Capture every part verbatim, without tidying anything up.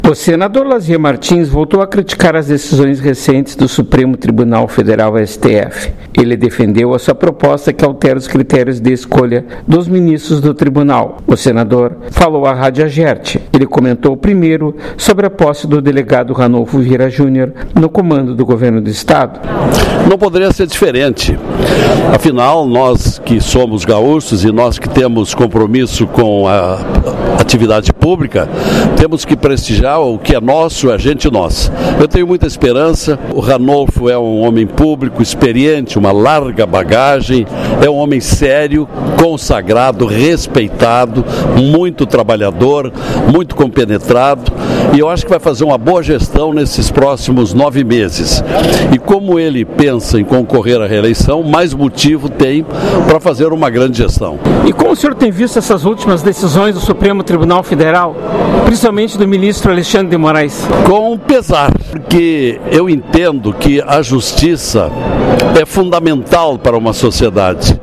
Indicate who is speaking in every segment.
Speaker 1: O senador Lazier Martins voltou a criticar as decisões recentes do Supremo Tribunal Federal, S T F. Ele defendeu a sua proposta que altera os critérios de escolha dos ministros do tribunal. O senador falou à Rádio Agerte. Ele comentou primeiro sobre a posse do delegado Ranolfo Vieira Júnior no comando do governo do estado.
Speaker 2: Não poderia ser diferente. Afinal, nós que somos gaúchos e nós que temos compromisso com a atividade pública, temos que prestigiar o que é nosso, é a gente nossa. Eu tenho muita esperança. O Ranolfo é um homem público, experiente, uma larga bagagem, é um homem sério, consagrado, respeitado, muito trabalhador, muito compenetrado, e eu acho que vai fazer uma boa gestão nesses próximos nove meses. E como ele pensa em concorrer à reeleição, mais motivo tem para fazer uma grande gestão.
Speaker 1: E como o senhor tem visto essas últimas decisões do Supremo Tribunal Federal, principalmente do ministro Alexandre de Moraes?
Speaker 2: Com pesar, porque eu entendo que a justiça é fundamental para uma sociedade.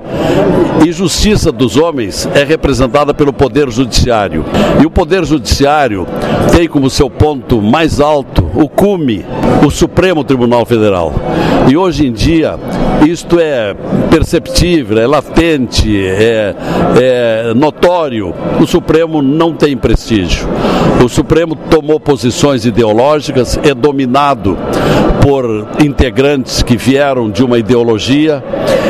Speaker 2: E justiça dos homens é representada pelo Poder Judiciário. E o Poder Judiciário tem como seu ponto mais alto o cume, o Supremo Tribunal Federal. E hoje em dia isto é perceptível, é latente, é, é notório. O Supremo não tem prestígio. O Supremo tomou posições ideológicas, é dominado por integrantes que vieram de uma ideologia,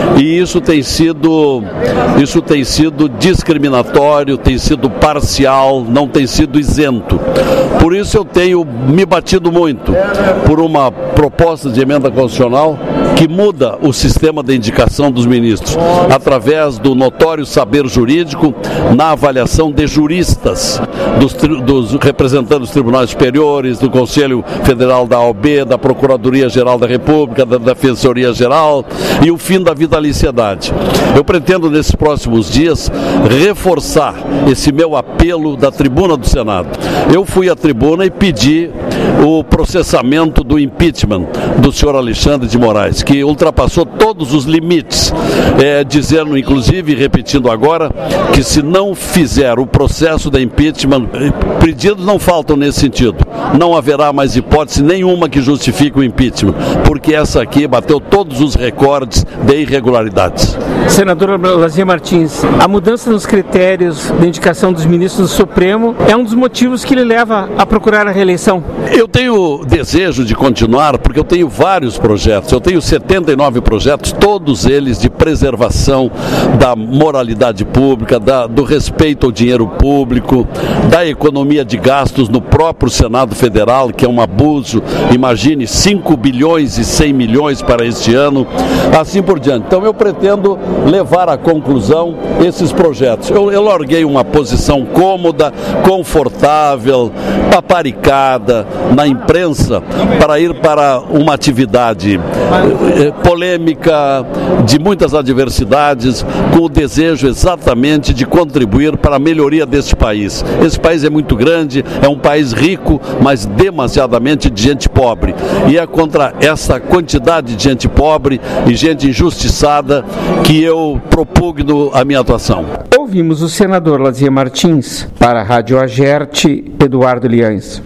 Speaker 2: e isso tem sido, isso tem sido discriminatório, tem sido parcial, não tem sido isento. Por isso eu tenho me batido muito por uma proposta de emenda constitucional que muda o sistema de indicação dos ministros, através do notório saber jurídico na avaliação de juristas, dos, dos representantes dos tribunais superiores, do Conselho Federal da O A B, da Procuradoria-Geral da República, da Defensoria-Geral, e o fim da vitaliciedade. Eu pretendo, nesses próximos dias, reforçar esse meu apelo da tribuna do Senado. Eu fui à tribuna e pedi o processamento do impeachment do senhor Alexandre de Moraes, que ultrapassou todos os limites, é, dizendo, inclusive, repetindo agora, que se não fizer o processo da impeachment, pedidos não faltam nesse sentido. Não haverá mais hipótese nenhuma que justifique o impeachment, porque essa aqui bateu todos os recordes de irregularidades.
Speaker 1: Senador Lazier Martins, a mudança nos critérios de indicação dos ministros do Supremo é um dos motivos que lhe leva a procurar a reeleição?
Speaker 2: Eu tenho desejo de continuar, porque eu tenho vários projetos. Eu tenho setenta e nove projetos, todos eles de preservação da moralidade pública, da, do respeito ao dinheiro público, da economia de gastos no próprio Senado Federal, que é um abuso. Imagine, cinco bilhões e cem milhões para este ano, assim por diante. Então eu pretendo levar à conclusão esses projetos. Eu, eu larguei uma posição cômoda, confortável, paparicada na imprensa para ir para uma atividade eh, polêmica, de muitas adversidades, com o desejo exatamente de contribuir para a melhoria deste país. Esse país é muito grande, é um país rico, mas demasiadamente de gente pobre. E é contra essa quantidade de gente pobre e gente injustiçada que eu propugno a minha atuação.
Speaker 1: Ouvimos o senador Lazier Martins. Para a Rádio Agerte, Eduardo Liães.